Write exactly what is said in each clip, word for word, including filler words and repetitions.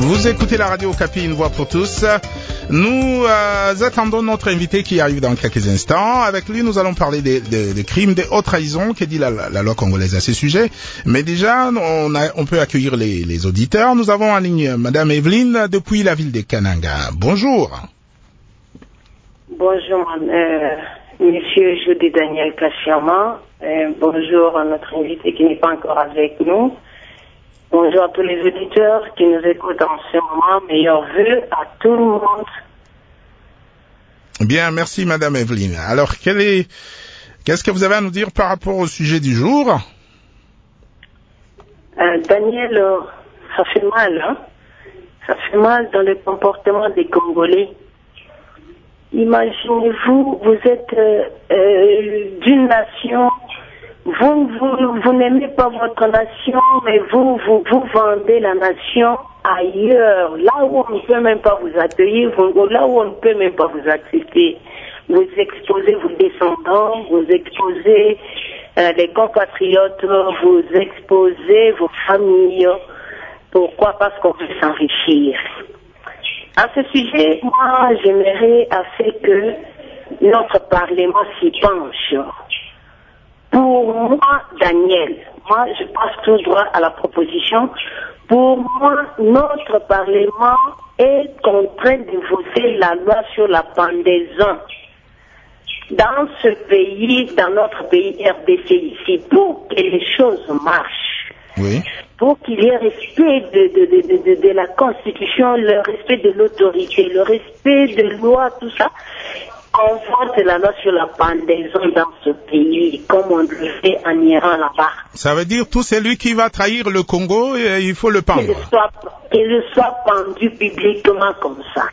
Vous écoutez la radio Okapi, une voix pour tous. Nous euh, attendons notre invité qui arrive dans quelques instants. Avec lui, nous allons parler des, des, des crimes, des hautes trahisons, que dit la, la loi congolaise à ce sujet. Mais déjà, on, a, on peut accueillir les, les auditeurs. Nous avons en ligne Madame Evelyne depuis la ville de Kananga. Bonjour. Bonjour, euh, Monsieur Jody Daniel Kachama. Euh, bonjour à notre invité qui n'est pas encore avec nous. Bonjour à tous les auditeurs qui nous écoutent en ce moment. Meilleurs vœux à tout le monde. Bien, merci Madame Evelyne. Alors, quel est, qu'est-ce que vous avez à nous dire par rapport au sujet du jour? euh, Daniel, euh, ça fait mal, hein? Ça fait mal dans le comportement des Congolais. Imaginez-vous, vous êtes euh, euh, d'une nation, vous, vous, vous n'aimez pas votre nation, mais vous, vous, vous vendez la nation ailleurs, là où on ne peut même pas vous accueillir, vous, là où on ne peut même pas vous accepter. Vous exposez vos descendants, vous exposez euh, les compatriotes, vous exposez vos familles. Pourquoi? Parce qu'on veut s'enrichir. À ce sujet, moi, j'aimerais assez que notre Parlement s'y penche. Pour moi, Daniel, moi, je passe tout droit à la proposition. Pour moi, notre Parlement est en train de voter la loi sur la pendaison. Dans ce pays, dans notre pays R D C ici, pour que les choses marchent, oui. Pour qu'il y ait respect de, de, de, de, de la Constitution, le respect de l'autorité, le respect de loi, tout ça, on vote la loi sur la pendaison dans ce pays, comme on le fait en Iran là-bas. Ça veut dire tout celui qui va trahir le Congo, il faut le pendre. Qu'il soit, qu'il soit pendu publiquement comme ça.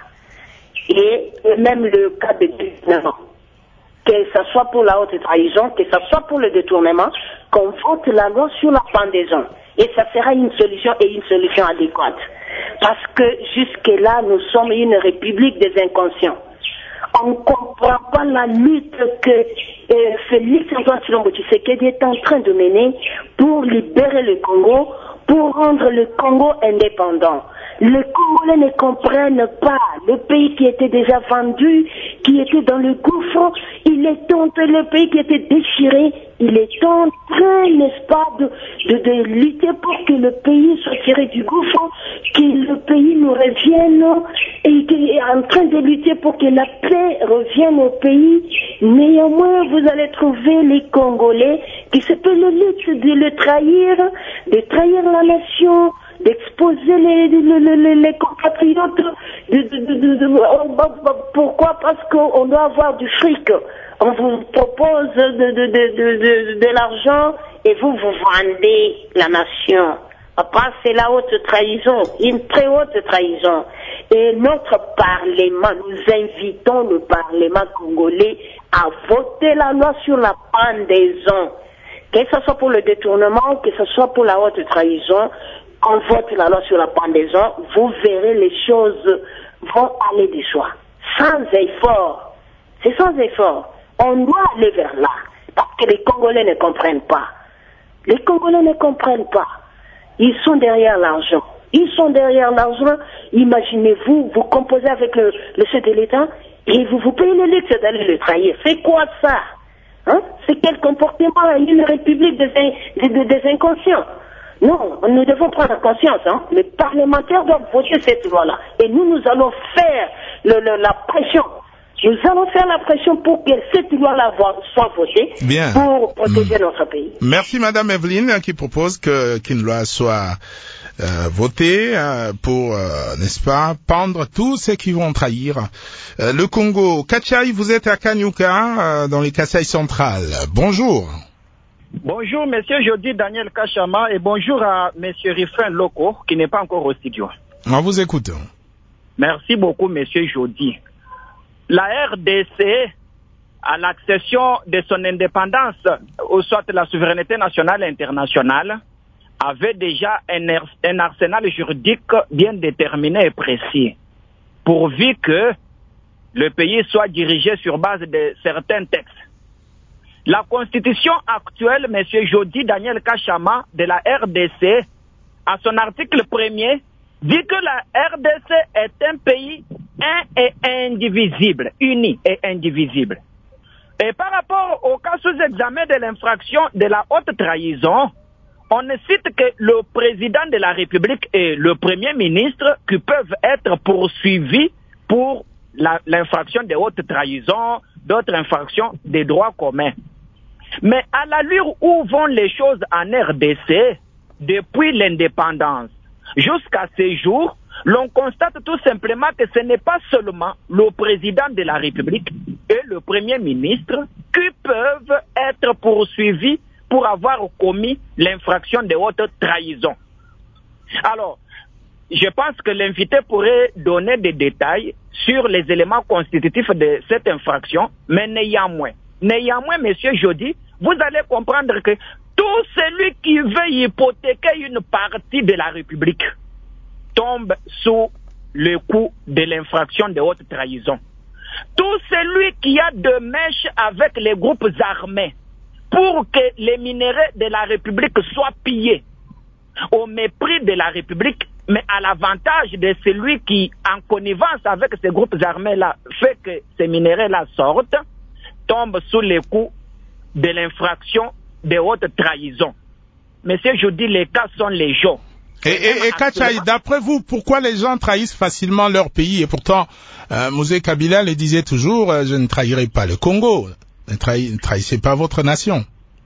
Et même le cas de détournement, que ce soit pour la haute trahison, que ce soit pour le détournement, qu'on vote la loi sur la pendaison. Et ça sera une solution et une solution adéquate. Parce que jusque-là, nous sommes une république des inconscients. On ne comprend pas la lutte que euh, Félix Antoine Tshilombo Tshisekedi est en train de mener pour libérer le Congo, pour rendre le Congo indépendant. Les Congolais ne comprennent pas. Le pays qui était déjà vendu, qui était dans le gouffre, il est en train, le pays qui était déchiré, il est en train, n'est-ce pas, de, de, de lutter pour que le pays soit tiré du gouffre, que le pays nous revienne, et qu'il est en train de lutter pour que la paix revienne au pays. Néanmoins, vous allez trouver les Congolais qui se peut le lutte de le trahir, de trahir la nation, d'exposer les, les, les, les compatriotes. De, de, de, de, de, pourquoi? Parce qu'on doit avoir du fric. On vous propose de, de, de, de, de, de l'argent et vous, vous vendez la nation. Après, c'est la haute trahison, une très haute trahison. Et notre Parlement, nous invitons le Parlement congolais à voter la loi sur la pendaison. Que ce soit pour le détournement, que ce soit pour la haute trahison, on vote la loi sur la pendaison, vous verrez les choses vont aller de soi. Sans effort. C'est sans effort. On doit aller vers là. Parce que les Congolais ne comprennent pas. Les Congolais ne comprennent pas. Ils sont derrière l'argent. Ils sont derrière l'argent. Imaginez-vous, vous composez avec le, le chef de l'État et vous vous payez le luxe d'aller le trahir. C'est quoi ça? Hein? C'est quel comportement une république des, des, des inconscients? Non, nous devons prendre conscience. Hein. Les parlementaires doivent voter cette loi-là. Et nous, nous allons faire le, le, la pression. Nous allons faire la pression pour que cette loi-là soit votée. Bien. Pour protéger mmh. notre pays. Merci Madame Evelyne qui propose que, qu'une loi soit euh, votée euh, pour, euh, n'est-ce pas, pendre tous ceux qui vont trahir euh, le Congo. Kachai, vous êtes à Kanyuka, euh, dans les Kasaï centrales. Bonjour. Bonjour, monsieur Jody Daniel Kachama, et bonjour à monsieur Rifin Loko, qui n'est pas encore au studio. On vous écoute. Merci beaucoup, monsieur Jody. La R D C, à l'accession de son indépendance, ou soit la souveraineté nationale et internationale, avait déjà un, un arsenal juridique bien déterminé et précis, pourvu que le pays soit dirigé sur base de certains textes. La constitution actuelle, M. Jody Daniel Kachama, de la R D C, à son article premier, dit que la R D C est un pays un et indivisible, uni et indivisible. Et par rapport au cas sous-examen de l'infraction de la haute trahison, on ne cite que le président de la République et le premier ministre qui peuvent être poursuivis pour l'infraction de haute trahison, d'autres infractions des droits communs. Mais à l'allure où vont les choses en R D C, depuis l'indépendance jusqu'à ces jours, l'on constate tout simplement que ce n'est pas seulement le président de la République et le premier ministre qui peuvent être poursuivis pour avoir commis l'infraction de haute trahison. Alors, je pense que l'invité pourrait donner des détails sur les éléments constitutifs de cette infraction, mais néanmoins, néanmoins, monsieur Jody, vous allez comprendre que tout celui qui veut hypothéquer une partie de la République tombe sous le coup de l'infraction de haute trahison. Tout celui qui a de mèches avec les groupes armés pour que les minéraux de la République soient pillés au mépris de la République, mais à l'avantage de celui qui, en connivence avec ces groupes armés-là, fait que ces minéraux-là sortent, tombe sous le coup de l'infraction de haute trahison. Monsieur, je dis, les cas sont légaux. Et, et, et Kachai, d'après vous, pourquoi les gens trahissent facilement leur pays? Et pourtant, euh, Mosé Kabila le disait toujours, euh, je ne trahirai pas le Congo. Ne, trahi, ne trahissez pas votre nation.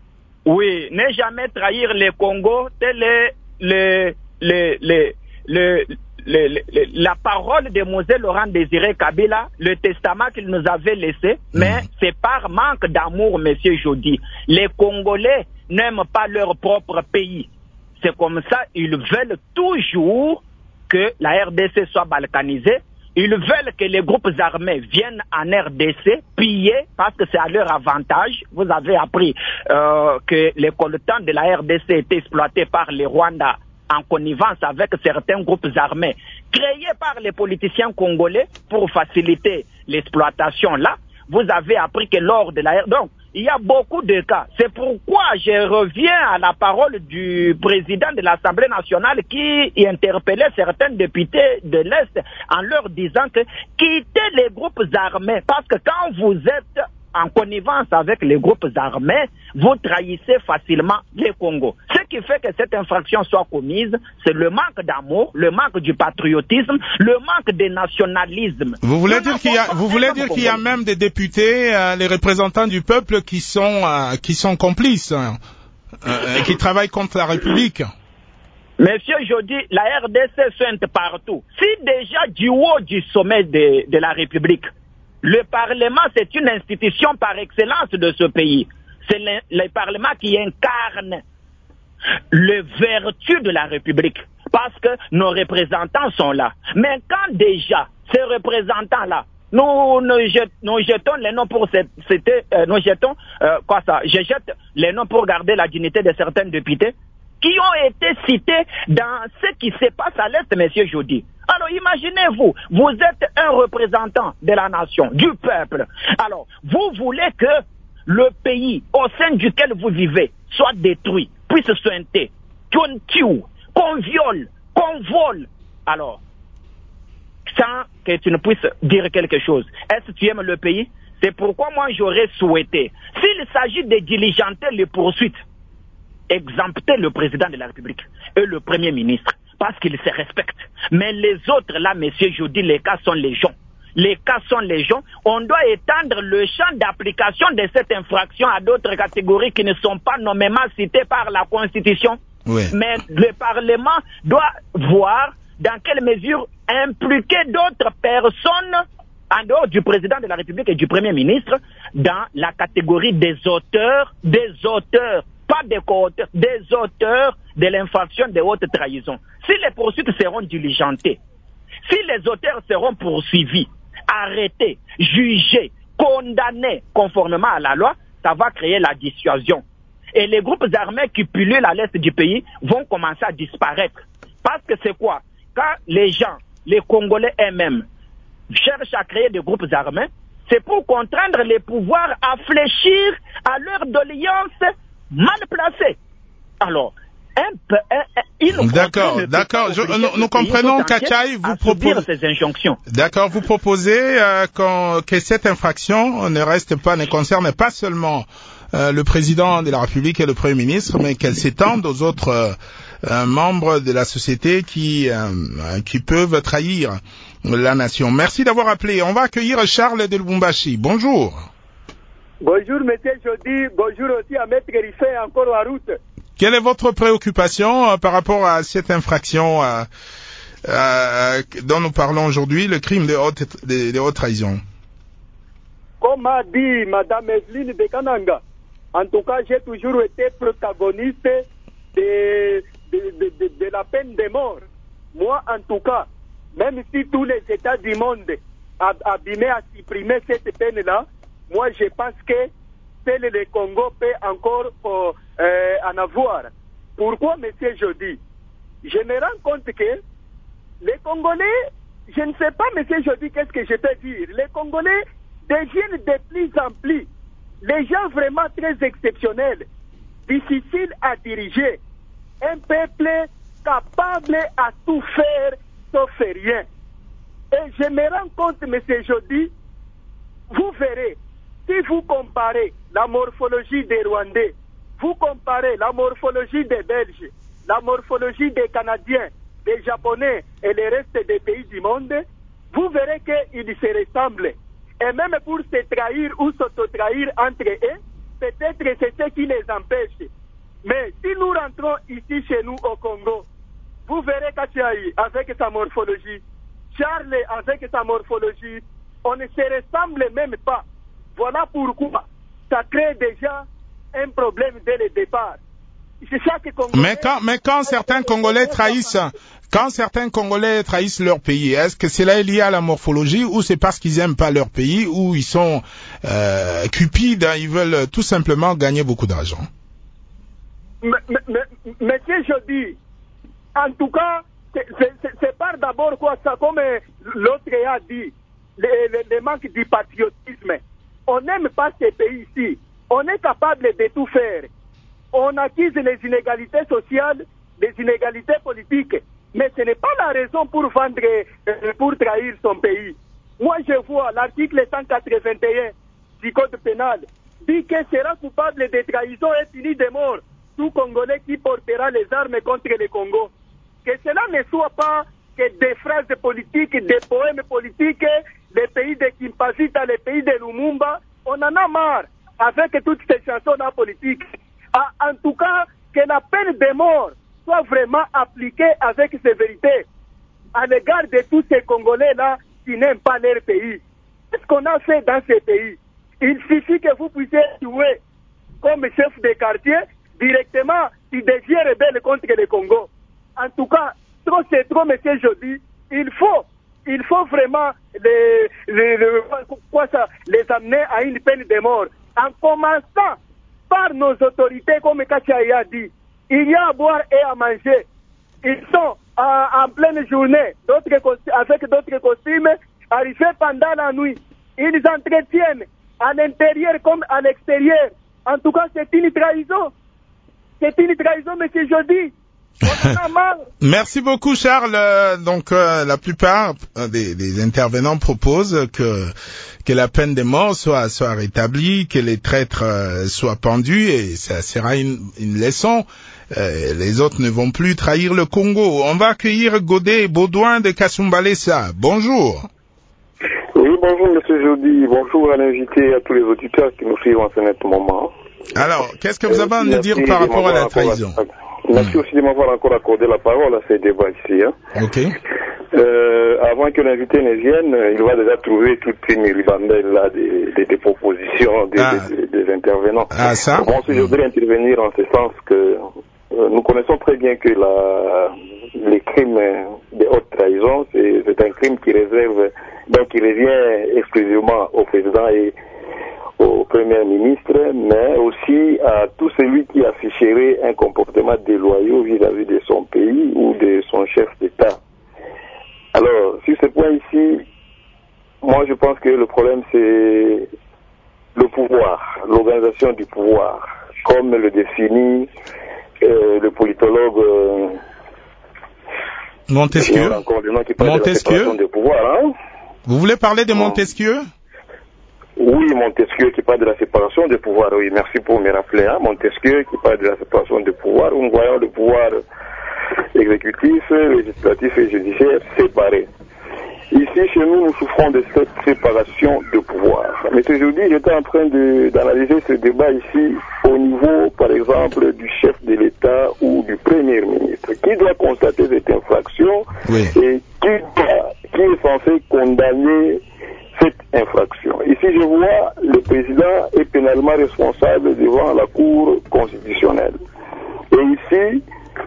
Oui, ne jamais trahir le Congo, tel est le, le, le, le, le, le, le, la parole de Mosé Laurent Désiré Kabila, le testament qu'il nous avait laissé, mmh. mais c'est par manque d'amour, monsieur Jody. Les Congolais n'aiment pas leur propre pays. C'est comme ça, ils veulent toujours que la R D C soit balkanisée. Ils veulent que les groupes armés viennent en R D C piller parce que c'est à leur avantage. Vous avez appris euh, que les coltans de la R D C étaient exploités par les Rwandais en connivence avec certains groupes armés créés par les politiciens congolais pour faciliter l'exploitation là. Vous avez appris que lors de la R D C, donc il y a beaucoup de cas. C'est pourquoi je reviens à la parole du président de l'Assemblée nationale qui interpellait certains députés de l'Est en leur disant que quittez les groupes armés parce que quand vous êtes en connivence avec les groupes armés, vous trahissez facilement les Congos. Ce qui fait que cette infraction soit commise, c'est le manque d'amour, le manque du patriotisme, le manque de nationalisme. Vous voulez dire qu'il y a, vous voulez dire qu'il y a même des députés, euh, les représentants du peuple qui sont, euh, qui sont complices, hein, euh, qui travaillent contre la République? Monsieur Jody, la R D C soigne partout. Si déjà du haut du sommet de, de la République, le Parlement, c'est une institution par excellence de ce pays. C'est le, le Parlement qui incarne les vertus de la République. Parce que nos représentants sont là. Mais quand déjà, ces représentants-là, nous, nous, jet, nous jetons les noms pour cette, euh, nous jetons, euh, quoi ça, je jette les noms pour garder la dignité de certains députés qui ont été cités dans ce qui se passe à l'Est, monsieur Jody. Alors imaginez-vous, vous êtes un représentant de la nation, du peuple. Alors, vous voulez que le pays au sein duquel vous vivez soit détruit, puisse sointer, qu'on tue, qu'on viole, qu'on vole. Alors, sans que tu ne puisses dire quelque chose, est-ce que tu aimes le pays? C'est pourquoi moi j'aurais souhaité, s'il s'agit de diligenter les poursuites, exempter le président de la République et le premier ministre parce qu'ils se respectent. Mais les autres là, monsieur Jody, les cas sont légion. Les cas sont légion. On doit étendre le champ d'application de cette infraction à d'autres catégories qui ne sont pas nommément citées par la Constitution. Oui. Mais le Parlement doit voir dans quelle mesure impliquer d'autres personnes en dehors du président de la République et du premier ministre dans la catégorie des auteurs, des auteurs pas des co-auteurs, des auteurs de l'infraction de haute trahison. Si les poursuites seront diligentées, si les auteurs seront poursuivis, arrêtés, jugés, condamnés conformément à la loi, ça va créer la dissuasion. Et les groupes armés qui pullulent à l'est du pays vont commencer à disparaître. Parce que c'est quoi? Quand les gens, les Congolais eux-mêmes, cherchent à créer des groupes armés, c'est pour contraindre les pouvoirs à fléchir à leur doléance mal placée. Alors, un peu, un, une D'accord, d'accord. Je, nous, nous comprenons qu'Achaï vous propose ces injonctions. D'accord, vous proposez euh, que cette infraction ne reste pas, ne concerne pas seulement euh, le président de la République et le Premier ministre, mais qu'elle s'étende aux autres euh, euh, membres de la société qui euh, qui peuvent trahir la nation. Merci d'avoir appelé. On va accueillir Charles de Lubumbashi. Bonjour. Bonjour, monsieur Jody. Bonjour aussi à Maître Rifé, encore en route. Quelle est votre préoccupation euh, par rapport à cette infraction euh, euh, dont nous parlons aujourd'hui, le crime de haute, de, de haute trahison? Comme a dit Madame Evelyne de Kananga, en tout cas, j'ai toujours été protagoniste de, de, de, de, de la peine de mort. Moi, en tout cas, même si tous les États du monde abîmaient à supprimer cette peine-là, moi, je pense que seul le Congo peut encore euh, euh, en avoir. Pourquoi, monsieur Jody? Je me rends compte que les Congolais, je ne sais pas, monsieur Jody, qu'est-ce que je peux dire? Les Congolais deviennent de plus en plus les gens vraiment très exceptionnels, difficiles à diriger, un peuple capable à tout faire sauf rien. Et je me rends compte, monsieur Jody, vous verrez, si vous comparez la morphologie des Rwandais, vous comparez la morphologie des Belges, la morphologie des Canadiens, des Japonais et le reste des pays du monde, vous verrez qu'ils se ressemblent. Et même pour se trahir ou s'auto-trahir entre eux, peut-être c'est ce qui les empêche. Mais si nous rentrons ici chez nous au Congo, vous verrez Kachaï avec sa morphologie, Charles avec sa morphologie, on ne se ressemble même pas. Voilà pourquoi ça crée déjà un problème dès le départ. Chaque Congolais... Mais quand, mais quand certains Congolais trahissent, quand certains Congolais trahissent leur pays, est-ce que cela est lié à la morphologie ou c'est parce qu'ils aiment pas leur pays ou ils sont euh, cupides, ils veulent tout simplement gagner beaucoup d'argent? Mais, mais, monsieur Jody, en tout cas, c'est pas d'abord quoi ça, comme l'autre a dit, le, le, le manque du patriotisme. On n'aime pas ces pays ici. On est capable de tout faire. On accuse les inégalités sociales, les inégalités politiques. Mais ce n'est pas la raison pour vendre, euh, pour trahir son pays. Moi, je vois l'article cent quatre-vingt et un du Code pénal dit que sera coupable de trahison et puni de mort tout Congolais qui portera les armes contre le Congo. Que cela ne soit pas que des phrases politiques, des poèmes politiques, les pays de Kimpasita, les pays de Lumumba, on en a marre avec toutes ces chansons-là politiques. Ah, en tout cas, que la peine de mort soit vraiment appliquée avec sévérité à l'égard de tous ces Congolais-là qui n'aiment pas leur pays. Qu'est-ce qu'on a fait dans ces pays? Il suffit que vous puissiez jouer comme chef de quartier, directement, il devient rebelle contre le Congo. En tout cas, trop c'est trop, monsieur Jody, il faut, il faut vraiment les, les, les, quoi ça, les amener à une peine de mort. En commençant par nos autorités, comme Kachaï a dit, il y a à boire et à manger. Ils sont en, en pleine journée, d'autres avec d'autres costumes, arrivés pendant la nuit. Ils entretiennent à l'intérieur comme à l'extérieur. En tout cas, c'est une trahison. C'est une trahison, monsieur Jody. Merci beaucoup, Charles. Donc, euh, la plupart des, des intervenants proposent que que la peine de mort soit soit rétablie, que les traîtres euh, soient pendus, et ça sera une, une leçon. Euh, les autres ne vont plus trahir le Congo. On va accueillir Godet Baudouin de Kasumbalesa. Bonjour. Oui, bonjour, monsieur Jody. Bonjour à l'invité et à tous les auditeurs qui nous suivent en ce moment. Alors, qu'est-ce que vous avez à nous dire par rapport à la trahison? Merci aussi de m'avoir encore accordé la parole à ces débats ici. Hein. Ok. Euh, avant que l'invité ne vienne, il va déjà trouver toute une ribambelle là des, des, des propositions des, ah. des, des, des intervenants. Ah, ça? Bon, je voudrais intervenir en ce sens que euh, nous connaissons très bien que la, les crimes de haute trahison, c'est, c'est un crime qui réserve, donc qui revient exclusivement au président et au Premier ministre, mais aussi à tout celui qui afficherait un comportement déloyal vis-à-vis de son pays ou de son chef d'État. Alors, sur ce point ici, moi je pense que le problème c'est le pouvoir, l'organisation du pouvoir, comme le définit euh, le politologue euh, Montesquieu. Encore le nom qui parle Montesquieu. de la séparation des pouvoirs. Hein? Vous voulez parler de Montesquieu? Oui, Montesquieu qui parle de la séparation des pouvoirs. Oui, merci pour me rappeler. Hein? Montesquieu qui parle de la séparation des pouvoirs. Où nous voyons le pouvoir exécutif, législatif et judiciaire séparés. Ici, chez nous, nous souffrons de cette séparation de pouvoir. Mais ce jeudi, j'étais en train de, d'analyser ce débat ici au niveau, par exemple, du chef de l'État ou du Premier ministre. Qui doit constater cette infraction oui. et qui, doit, qui est censé condamner cette infraction. Ici, je vois le président est pénalement responsable devant la Cour constitutionnelle. Et ici,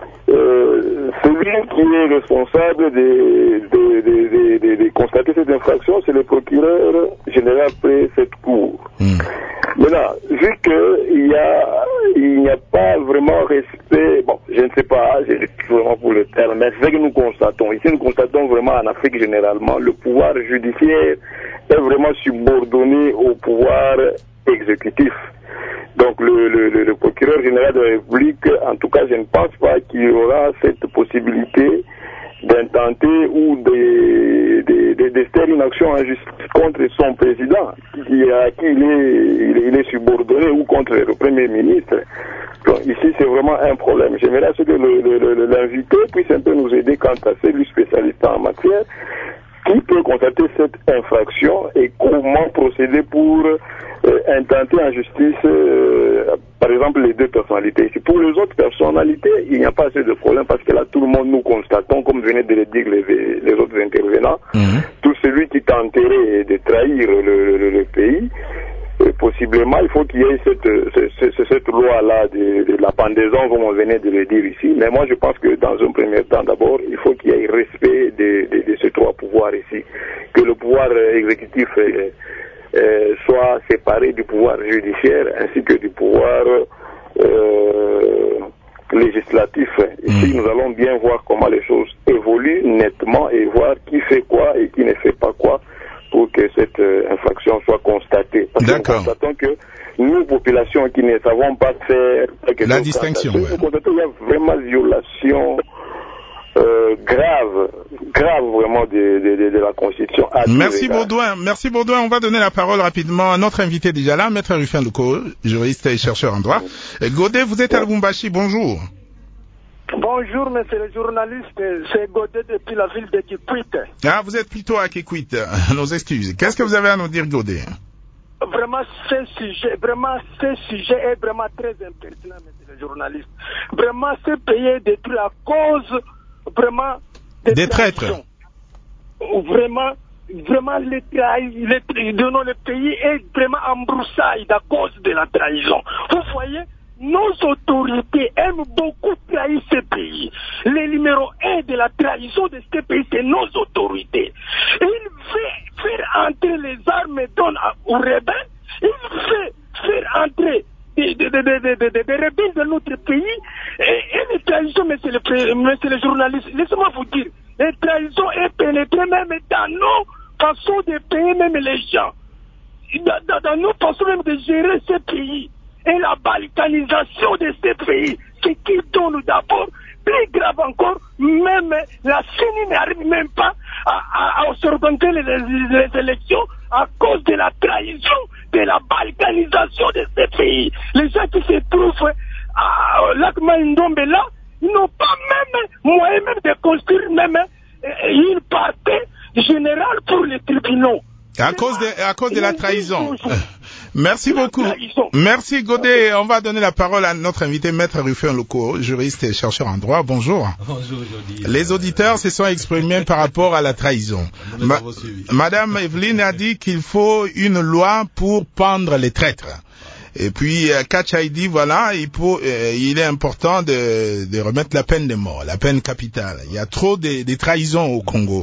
Euh, celui qui est responsable de, de, de, de, de, de constater cette infraction, c'est le procureur général près cette cour. Mm. Maintenant, vu qu'il y a, il n'y a pas vraiment respect, bon, je ne sais pas, je ne sais plus vraiment pour le terme, mais c'est ce que nous constatons. Ici, nous constatons vraiment en Afrique généralement, le pouvoir judiciaire est vraiment subordonné au pouvoir exécutif. Donc le, le, le procureur général de la République, en tout cas, je ne pense pas qu'il y aura cette possibilité d'intenter ou de, de, de, de faire une action en justice contre son président, qui, à qui il est, il est, il est subordonné, ou contre le Premier ministre. Donc ici, c'est vraiment un problème. J'aimerais que le, le, le, l'invité puisse un peu nous aider quant à celui spécialiste en matière, qui peut constater cette infraction et comment procéder pour euh, intenter en justice, euh, par exemple, les deux personnalités. Ici, pour les autres personnalités, il n'y a pas assez de problème parce que là, tout le monde nous constatons, comme venaient de le dire les, les autres intervenants, mmh. tout celui qui tenterait de trahir le, le, le pays, euh, possiblement, il faut qu'il y ait cette, cette, cette loi-là de, de la pendaison, comme on venait de le dire ici. Mais moi, je pense que dans un premier temps, d'abord, il faut qu'il y ait respect de, de, de ces trois pouvoirs ici. Que le pouvoir exécutif euh, euh, soit séparé du pouvoir judiciaire ainsi que du pouvoir euh, législatif. Ici, mmh. nous allons bien voir comment les choses évoluent nettement et voir qui fait quoi et qui ne fait pas quoi pour que cette euh, infraction soit constatée. Parce D'accord. que nous constatons que nous, populations qui ne savons pas faire la distinction, ouais. nous constatons qu'il y a vraiment violation euh, grave, grave vraiment de, de, de, de la Constitution. Merci Baudouin, merci Baudouin. On va donner la parole rapidement à notre invité déjà là, Maître Rufin Luko, juriste et chercheur en droit. Godet, vous êtes à Lubumbashi, bonjour. Bonjour, monsieur le journaliste, c'est Godet depuis la ville de Kikwit. Ah, vous êtes plutôt à Kikwit, nos excuses. Qu'est-ce que vous avez à nous dire, Godet? Vraiment, ce sujet, vraiment, ce sujet est vraiment très impertinent, monsieur le journaliste. Vraiment, ce pays est détruit à cause, vraiment, des, des traîtres. Vraiment, vraiment, les trahi, les, le pays est vraiment en broussaille à cause de la trahison. Vous voyez, nos autorités aiment beaucoup trahir ce pays. Le numéro un de la trahison de ce pays, c'est nos autorités. Il fait faire entrer les armes donne aux rebelles. Il fait faire entrer des, des, des, des, des, des rebelles de notre pays. Et, et les trahisons, monsieur le, monsieur le journaliste, laissez-moi vous dire, les trahisons est pénétrées même dans nos façons de payer même les gens. Dans, dans, dans nos façons même de gérer ce pays. Et la balkanisation de ce pays, ce qui donne d'abord, plus grave encore, même la CENI n'arrive même pas à, à, à s'organiser les, les, les élections à cause de la trahison de la balkanisation de ce pays. Les gens qui se trouvent à Lac-Maïndombe là, ils n'ont pas même moyen même de construire même une partie générale pour les tribunaux. À cause de, à cause de la trahison. Merci beaucoup. Merci Godet. On va donner la parole à notre invité, Maître Rufin Luko, juriste et chercheur en droit. Bonjour. Bonjour, Jody. Les auditeurs se sont exprimés par rapport à la trahison. Ma- Madame Evelyne a dit qu'il faut une loi pour pendre les traîtres. Et puis, euh, Kacha dit, voilà, il, faut, euh, il est important de, de remettre la peine de mort, la peine capitale. Il y a trop de, de trahisons au Congo.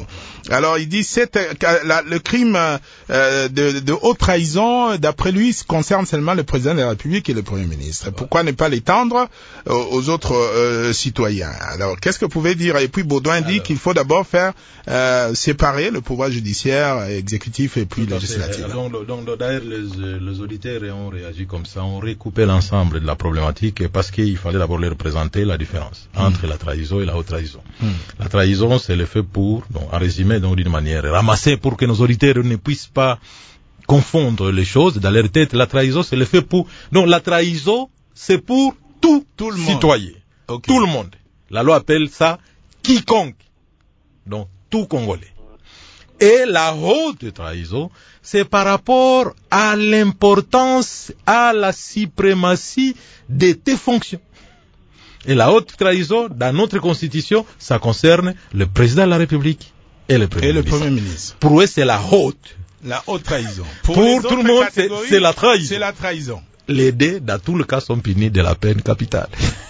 Alors il dit c'est la, le crime euh, de, de haute trahison, d'après lui, concerne seulement le président de la République et le Premier ministre. Pourquoi ne pas l'étendre aux, aux autres euh, citoyens? Alors qu'est-ce que vous pouvez dire? Et puis Baudouin dit qu'il faut d'abord faire euh, séparer le pouvoir judiciaire, exécutif et puis législatif. Donc, donc d'ailleurs les, les auditeurs ont réagi comme ça, ont recoupé l'ensemble de la problématique parce qu'il fallait d'abord leur présenter la différence mmh. entre la trahison et la haute trahison. Mmh. La trahison, c'est le fait pour, donc, en résumé, donc d'une manière ramassée pour que nos auditeurs ne puissent pas confondre les choses dans leur tête. La trahison, c'est le fait pour. Donc la trahison, c'est pour tout, tout le citoyen, okay. Tout le monde. La loi appelle ça quiconque, donc tout Congolais. Et la haute trahison, c'est par rapport à l'importance, à la suprématie de tes fonctions. Et la haute trahison, dans notre constitution, ça concerne le président de la République et le premier, et le ministre. premier ministre. Pour eux, c'est la haute. La haute trahison. Pour, Pour tout le monde, c'est, c'est la trahison. C'est la trahison. Les deux, dans tous les cas, sont punis de la peine capitale.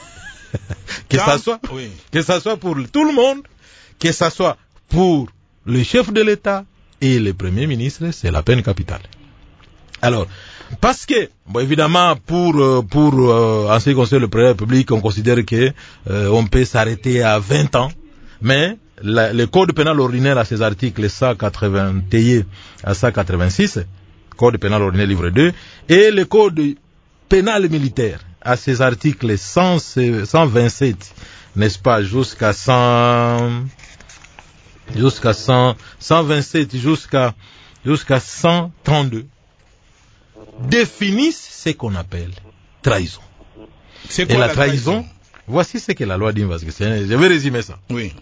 que Quand, ça soit, oui. que ça soit pour tout le monde, que ça soit pour le chef de l'État et le premier ministre, c'est la peine capitale. Alors, parce que, bon, évidemment, pour, euh, pour, euh, en ce qui concerne le président de la République, on considère que, euh, on peut s'arrêter à vingt ans, mais, la, le code pénal ordinaire à ses articles cent quatre-vingt-un à cent quatre-vingt-six, code pénal ordinaire livre deux, et le code pénal militaire à ses articles cent, cent vingt-sept, n'est-ce pas, jusqu'à cent, jusqu'à cent, cent vingt-sept, jusqu'à, jusqu'à cent trente-deux, définissent ce qu'on appelle trahison. C'est quoi et la, la trahison, trahison? Voici ce que la loi dit, parce que c'est, je vais résumer ça. Oui.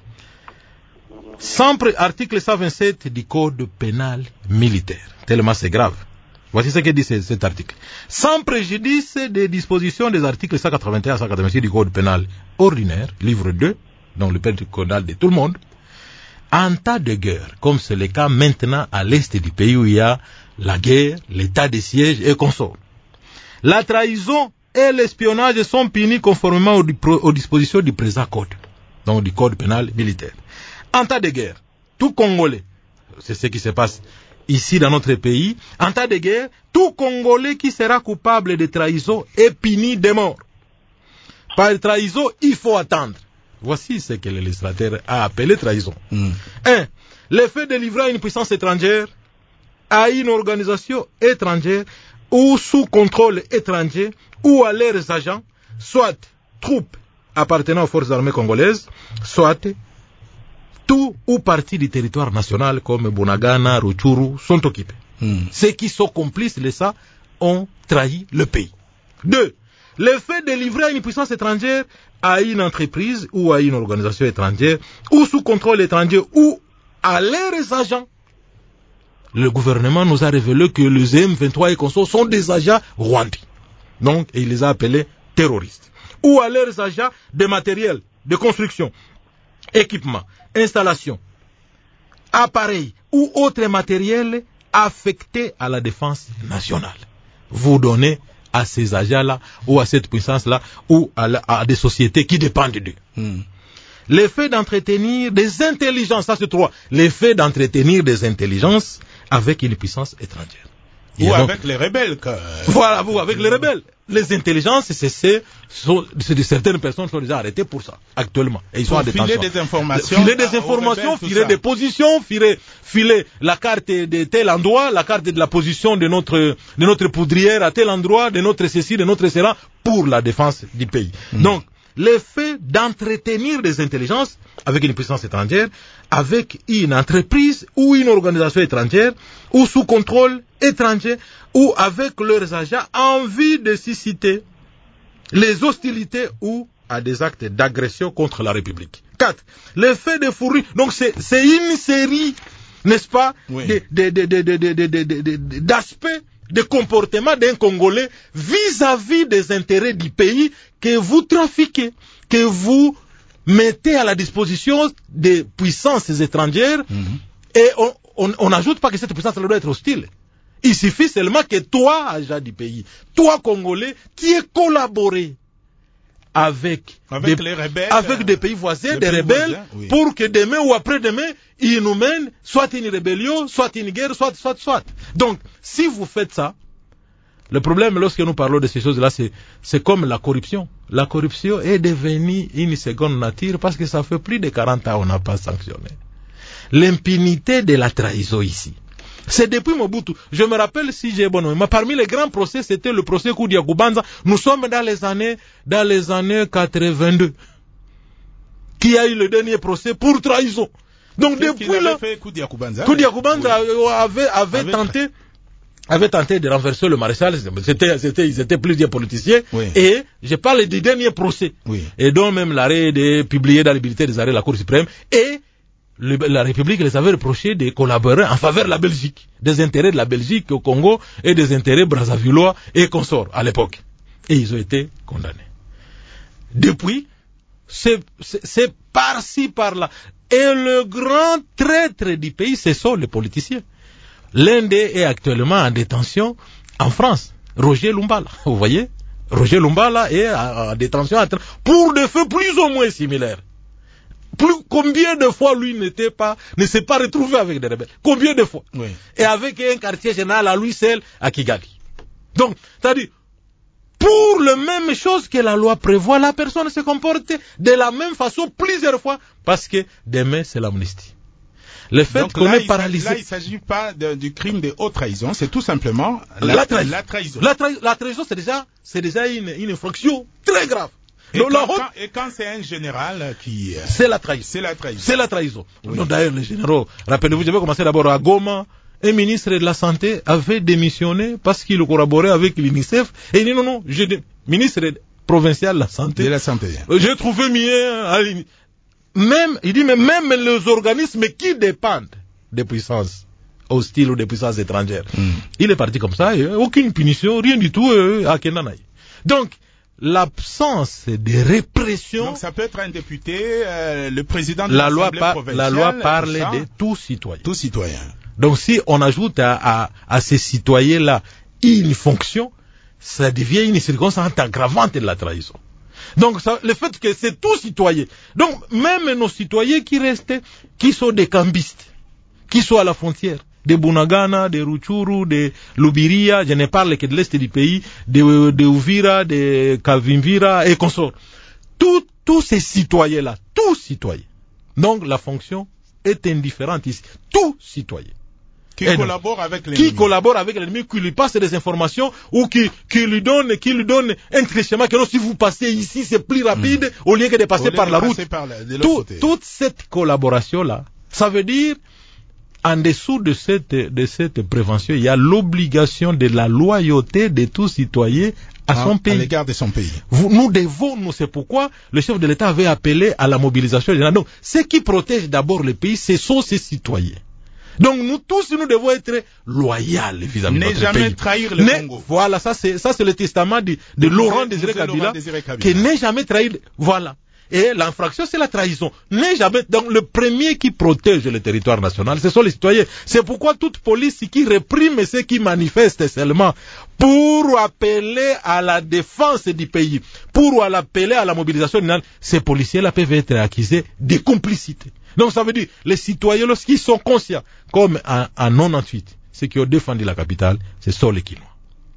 Sans pré- article cent vingt-sept du code pénal militaire, tellement c'est grave. Voici ce que dit c- cet article. Sans préjudice des dispositions des articles cent quatre-vingt-un à cent quatre-vingt-six du code pénal ordinaire, livre deux, donc le pénal pénal de tout le monde, en cas de guerre, comme c'est le cas maintenant à l'est du pays où il y a la guerre, l'état de siège et consorts, la trahison et l'espionnage sont punis conformément aux, aux dispositions du présent code, donc du code pénal militaire. En cas de guerre, tout Congolais, c'est ce qui se passe ici dans notre pays, en cas de guerre, tout Congolais qui sera coupable de trahison est puni de mort. Par trahison, il faut attendre. Voici ce que le législateur a appelé trahison. Mm. un. Le fait de livrer à une puissance étrangère, à une organisation étrangère, ou sous contrôle étranger, ou à leurs agents, soit troupes appartenant aux forces armées congolaises, soit tout ou partie du territoire national comme Bunagana, Rutshuru sont occupés. Mm. Ceux qui sont complices de ça ont trahi le pays. Deux. Le fait de livrer à une puissance étrangère, à une entreprise ou à une organisation étrangère, ou sous contrôle étranger, ou à leurs agents. Le gouvernement nous a révélé que les M vingt-trois et consorts sont des agents rwandais. Donc, il les a appelés terroristes. Ou à leurs agents de matériel, de construction, équipement, installation, appareils ou autres matériels affectés à la défense nationale. Vous donnez à ces agents-là ou à cette puissance-là ou à, la, à des sociétés qui dépendent d'eux. Hmm. L'effet d'entretenir des intelligences, ça c'est trois. L'effet d'entretenir des intelligences avec une puissance étrangère. Ou donc, avec les rebelles. Que... Voilà, ou avec les rebelles. Les intelligences, c'est, c'est, sont, c'est de certaines personnes qui sont déjà arrêtées pour ça, actuellement. Et ils sont en détention. Filer des informations. Filer des informations, rebelles, filer des positions, filer, filer la carte de tel endroit, la carte de la position de notre, de notre poudrière à tel endroit, de notre ceci, de notre cela, pour la défense du pays. Mmh. Donc, l'effet d'entretenir des intelligences avec une puissance étrangère, avec une entreprise ou une organisation étrangère, ou sous contrôle étranger, ou avec leurs agents en vue de susciter les hostilités ou à des actes d'agression contre la République. Quatre. L'effet de fourrure. Donc c'est, c'est une série, n'est-ce pas, oui. de, de, de, de, de, de, de, de, de, d'aspects de comportement d'un Congolais vis-à-vis des intérêts du pays que vous trafiquez, que vous mettez à la disposition des puissances étrangères, mm-hmm. et on n'ajoute pas que cette puissance doit être hostile. Il suffit seulement que toi, agent du pays, toi Congolais, qui ait collaboré avec, avec des, les rebelles, avec des pays voisins, des pays rebelles, voisins, oui. pour que demain ou après-demain, ils nous mènent soit une rébellion, soit une guerre, soit, soit, soit. Donc, si vous faites ça, le problème, lorsque nous parlons de ces choses-là, c'est, c'est comme la corruption. La corruption est devenue une seconde nature parce que ça fait plus de quarante ans qu'on n'a pas sanctionné. L'impunité de la trahison ici. C'est depuis Mobutu. Je me rappelle si j'ai bon, mais parmi les grands procès, c'était le procès Koudia-Kubanza. Nous sommes dans les années, dans les années quatre-vingt-deux. Qui a eu le dernier procès pour trahison. Donc Qu'est-ce depuis là, Koudia-Kubanza Koudia-Kubanza oui. avait, avait, avait tenté, avait tenté de renverser le maréchal. C'était, c'était, ils étaient plusieurs politiciens. Oui. Et je parle du dernier procès. Oui. Et dont même l'arrêt est publié dans les bulletins des arrêts de la Cour suprême. Et Le, la République les avait reproché de collaborer en faveur de la Belgique, des intérêts de la Belgique au Congo et des intérêts brazzavillois et consorts à l'époque. Et ils ont été condamnés. Depuis, c'est, c'est, c'est par-ci, par-là. Et le grand traître du pays, ce sont les politiciens. L'un d'eux est actuellement en détention en France, Roger Lumbala. Vous voyez, Roger Lumbala est en, en détention pour des faits plus ou moins similaires. Plus, combien de fois lui n'était pas, ne s'est pas retrouvé avec des rebelles? Combien de fois? Oui. Et avec un quartier général à lui seul à Kigali. Donc, c'est-à-dire, pour la même chose que la loi prévoit, la personne se comporte de la même façon plusieurs fois parce que demain c'est l'amnistie. Le fait Donc qu'on là, est paralysé. Là, il ne s'agit pas de, du crime de haute trahison, c'est tout simplement la, la trahison. La trahison, la tra- la trahison c'est déjà, c'est déjà une, une infraction très grave. Et, Donc, quand, la haute, quand, et quand c'est un général qui... Euh, c'est la trahison. C'est la trahison. C'est la trahison. Oui. Donc, d'ailleurs, les généraux, rappelez-vous, je vais commencer d'abord à Goma. Un ministre de la Santé avait démissionné parce qu'il collaborait avec l'UNICEF. Et il dit non, non, je dé... ministre provincial de la Santé. De la Santé. J'ai trouvé mieux à l'UNICEF. Même, il dit, mais même les organismes qui dépendent des puissances hostiles ou des puissances étrangères. Mm. Il est parti comme ça, et aucune punition, rien du tout à Kendanaï. Donc, l'absence de répression. Donc ça peut être un député, euh, le président de la loi l'Assemblée par, provinciale. La loi parle de tout citoyen. Tout citoyen. Donc si on ajoute à, à, à ces citoyens-là une fonction, ça devient une circonstance aggravante de la trahison. Donc ça, le fait que c'est tout citoyen. Donc même nos citoyens qui restent, qui sont des cambistes, qui sont à la frontière, de Bunagana, de Ruchuru, de Lubiria, je ne parle que de l'est du pays, de, de Uvira, de Kavimvira et consorts. Tous, tous ces citoyens-là, tous citoyens. Donc la fonction est indifférente ici. Tout citoyen. Qui et collabore donc, avec l'ennemi. Qui collabore avec l'ennemi, qui lui passe des informations ou qui, qui lui donne, qui lui donne un trichement que non, si vous passez ici, c'est plus rapide mmh. au lieu que de passer par de la passer route. Par la, de Tout, toute cette collaboration-là, ça veut dire en dessous de cette, de cette prévention, il y a l'obligation de la loyauté de tout citoyen à ah, son pays. À l'égard de son pays. Vous, nous devons, nous, c'est pourquoi le chef de l'État avait appelé à la mobilisation générale. Donc, ce qui protège d'abord le pays, ce sont ses citoyens. Donc, nous tous, nous devons être loyaux vis-à-vis de notre pays. Ne jamais trahir le ne, Congo. Voilà, ça c'est, ça c'est le testament de, de Laurent Désiré Kabila, qui n'est jamais trahir. Voilà. Et l'infraction, c'est la trahison. N'est jamais, donc le premier qui protège le territoire national, ce sont les citoyens. C'est pourquoi toute police qui réprime ceux qui manifestent seulement pour appeler à la défense du pays, pour appeler à la mobilisation, ces policiers-là peuvent être accusés de complicité. Donc ça veut dire, les citoyens, lorsqu'ils sont conscients, comme en, en quatre-vingt-dix-huit, ceux qui ont défendu la capitale, ce sont les Quinois.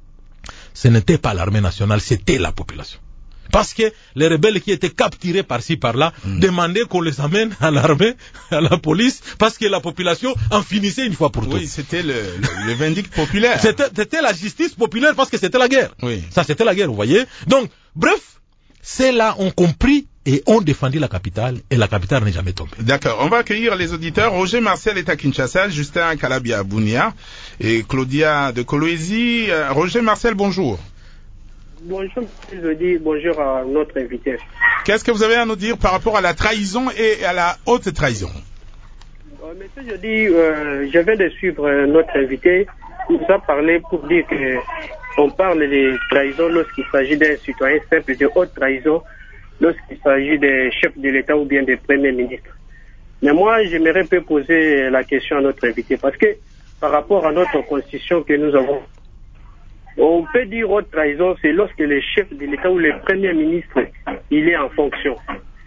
Ce n'était pas l'armée nationale, c'était la population. Parce que les rebelles qui étaient capturés par-ci par-là mmh. demandaient qu'on les amène à l'armée, à la police, parce que la population en finissait une fois pour toutes. Oui, c'était le, le, le vindicte populaire. C'était, c'était la justice populaire parce que c'était la guerre. Oui. Ça, c'était la guerre, vous voyez. Donc, bref, c'est là on compris et on défendit la capitale et la capitale n'est jamais tombée. D'accord. On va accueillir les auditeurs. Roger Marcel est à Kinshasa, Justin Kalabia à Bunia et Claudia de Kolwezi. Euh, Roger Marcel, bonjour. Bonjour, je dis bonjour à notre invité. Qu'est-ce que vous avez à nous dire par rapport à la trahison et à la haute trahison? euh, Monsieur, je dis, euh, je viens de suivre euh, notre invité. Il nous a parlé pour dire que on parle de trahison lorsqu'il s'agit d'un citoyen simple, de haute trahison lorsqu'il s'agit des chefs de l'État ou bien des premiers ministres. Mais moi, j'aimerais peu poser la question à notre invité parce que par rapport à notre constitution que nous avons, On peut dire haute trahison, c'est lorsque le chef de l'État ou le premier ministre, il est en fonction.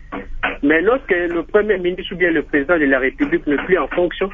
Mais lorsque le premier ministre ou bien le président de la République n'est plus en fonction,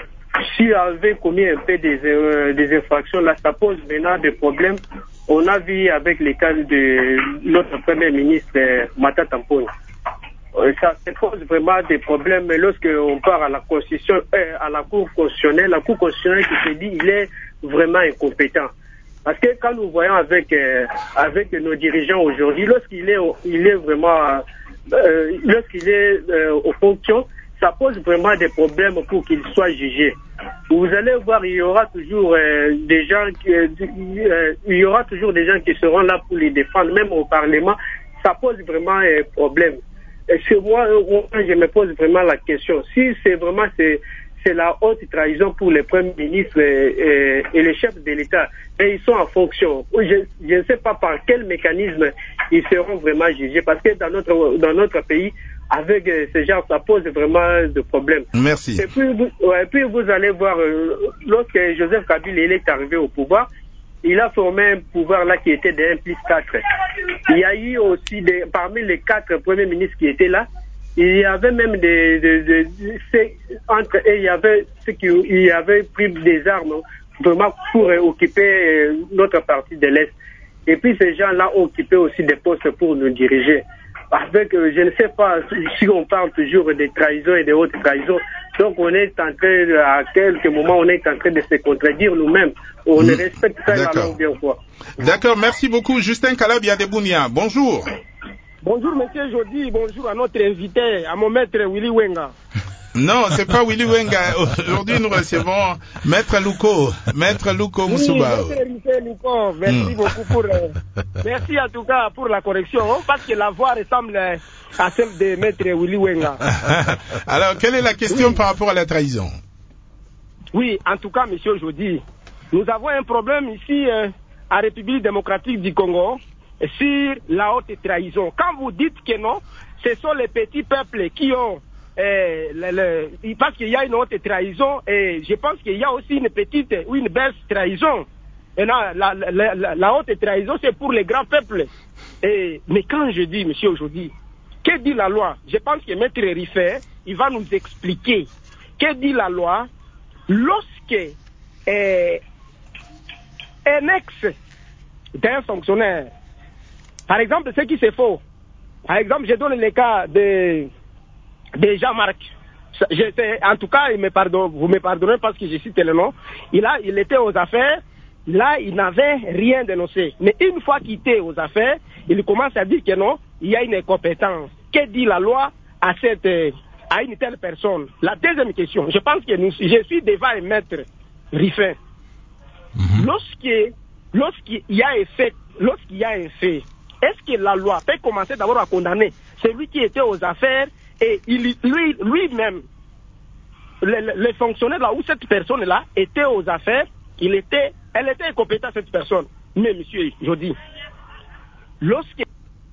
s'il avait commis un peu des, euh, des infractions, là, ça pose maintenant des problèmes. On a vu avec les cas de notre premier ministre, euh, Mata Tamponi. Euh, ça, ça pose vraiment des problèmes. Mais lorsqu'on part à la constitution, euh, à la Cour constitutionnelle, la Cour constitutionnelle qui se dit il est vraiment incompétent. Parce que quand nous voyons avec euh, avec nos dirigeants aujourd'hui, lorsqu'il est il est vraiment euh, lorsqu'il est euh, aux fonctions, ça pose vraiment des problèmes pour qu'il soit jugé. Vous allez voir, il y aura toujours euh, des gens qui, euh, euh, il y aura toujours des gens qui seront là pour les défendre, même au Parlement. Ça pose vraiment un euh, problème. Et c'est moi, moi, je me pose vraiment la question. Si c'est vraiment c'est c'est la haute trahison pour les premiers ministres et, et, et les chefs de l'État, et ils sont en fonction. Je, je ne sais pas par quel mécanisme ils seront vraiment jugés, parce que dans notre dans notre pays, avec euh, ce genre, ça pose vraiment de problèmes. Merci. Et puis, vous, ouais, puis vous allez voir, euh, lorsque Joseph Kabila il est arrivé au pouvoir, il a formé un pouvoir là qui était de un plus quatre. Il y a eu aussi, des, parmi les quatre premiers ministres qui étaient là, il y avait même des, des, des, des entre eux, il y avait ceux qui il y avait pris des armes vraiment pour euh, occuper euh, notre partie de l'Est. Et puis ces gens-là ont occupé aussi des postes pour nous diriger. Avec, euh, je ne sais pas si on parle toujours des trahisons et des hautes trahisons. Donc on est en train, à quelques moments, on est en train de se contredire nous-mêmes. On mmh. respecte ça la langue bien fois. D'accord, merci beaucoup. Justin Kalabia de Bounia. Bonjour. Bonjour, monsieur Jody. Bonjour à notre invité, à mon maître Willy Wenga. Non, c'est pas Willy Wenga. Aujourd'hui, nous recevons Maître Luko, Maître Luko Moussouba. Oui, Maître Luko, merci mm. beaucoup pour, euh, merci en tout cas pour la correction, hein, parce que la voix ressemble à celle de Maître Willy Wenga. Alors, quelle est la question oui. par rapport à la trahison? Oui, en tout cas, monsieur Jody, nous avons un problème ici, euh, à République démocratique du Congo, sur la haute trahison. Quand vous dites que non, ce sont les petits peuples qui ont Eh, le, le, parce qu'il y a une haute trahison et je pense qu'il y a aussi une petite ou une baisse trahison. Et là, la, la, la, la haute trahison, c'est pour les grands peuples. Et, mais quand je dis, monsieur, aujourd'hui, que dit la loi? Je pense que Maître Riffet, il va nous expliquer. Que dit la loi lorsque eh, un ex d'un fonctionnaire, par exemple, ce qui c'est faux, par exemple, je donne le cas de de Jean-Marc. En tout cas, il me pardonne, vous me pardonnez parce que je cite le nom. Il, a, il était aux affaires, là, il n'avait rien dénoncé. Mais une fois qu'il était aux affaires, il commence à dire que non, il y a une incompétence. Que dit la loi à, cette, à une telle personne? La deuxième question, je pense que nous, je suis devant un maître Riffin. Mm-hmm. Lorsqu'il, lorsqu'il y a un fait, lorsqu'il y a un fait, est-ce que la loi peut commencer d'abord à condamner celui qui était aux affaires et il, lui, lui-même, le, le, le fonctionnaire là où cette personne-là était aux affaires, il était, elle était incompétente cette personne. Mais monsieur Jody, lorsque...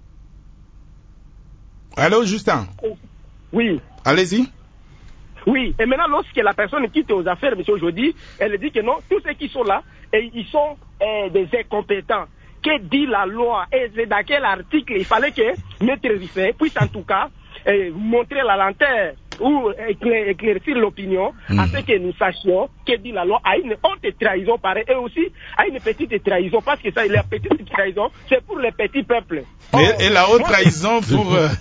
Allô, Justin? Oui. Allez-y. Oui, et maintenant lorsque la personne quitte aux affaires, monsieur Jody, elle dit que non, tous ceux qui sont là, et ils sont euh, des incompétents. Que dit la loi? Et c'est dans quel article il fallait que Maître Riffet puisse en tout cas euh, montrer la lanterne ou éclair, éclaircir l'opinion mmh. afin que nous sachions que dit la loi à une haute trahison pareille et aussi à une petite trahison, parce que ça, la petite trahison, c'est pour les petits peuples. Oh, et, et la haute trahison pour... Euh...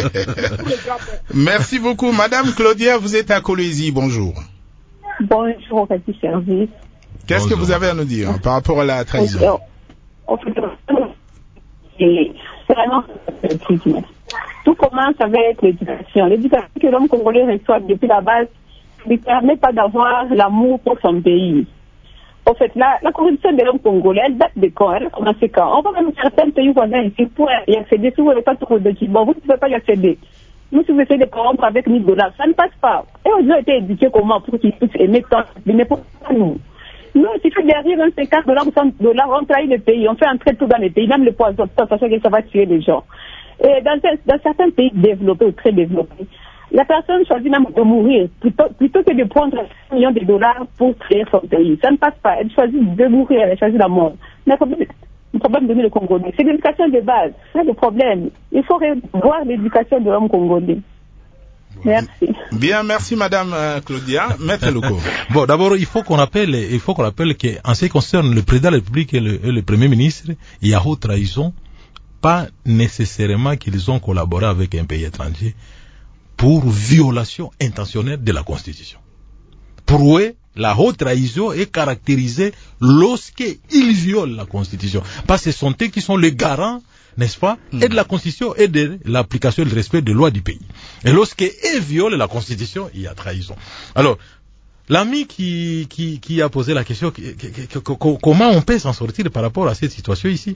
Merci beaucoup. Madame Claudia, vous êtes à Coloésie, bonjour. Bonjour, petit service. Qu'est-ce bonjour. que vous avez à nous dire par rapport à la trahison? En fait, c'est vraiment tout commence avec l'éducation. L'éducation que l'homme congolais reçoit depuis la base ne lui permet pas d'avoir l'amour pour son pays. En fait, la, la corruption de l'homme congolais, elle date de quand? Elle a commencé quand? On va même certains pays voisins ici pour y accéder. Si vous n'avez pas trop de documents, vous ne pouvez pas y accéder. Nous, si vous essayez de corrompre avec mille dollars, ça ne passe pas. Et on a été éduqués comment pour qu'ils puissent aimer tant, mais pour nous. Nous, il suffit derrière un cinquante dollars ou cent dollars, on trahit le pays, on fait entrer tout dans les pays, même le poison, parce que ça va tuer les gens. Et dans, dans certains pays développés ou très développés, La personne choisit même de mourir plutôt, plutôt que de prendre cinq millions de dollars pour créer son pays. Ça ne passe pas. Elle choisit de mourir, elle choisit la mort. Mais le problème, le problème de nous, les Congolais, c'est l'éducation de base. C'est le problème. Il faut revoir l'éducation de l'homme congolais. Merci. Bien, merci Madame euh, Claudia. Maître Luko. Bon, d'abord, il faut qu'on rappelle, il faut qu'on rappelle qu'en ce qui concerne le président de la République et le, et le Premier ministre, il y a haute trahison, pas nécessairement qu'ils ont collaboré avec un pays étranger pour violation intentionnelle de la Constitution. Pour eux, la haute trahison est caractérisée lorsqu'ils violent la Constitution. Parce que ce sont eux qui sont les garants, n'est-ce pas, mmh. et de la Constitution et de l'application et du respect des lois du pays. Et lorsqu'ils violent la Constitution, il y a trahison. Alors, l'ami qui, qui, qui a posé la question, qui, qui, qui, comment on peut s'en sortir par rapport à cette situation ici?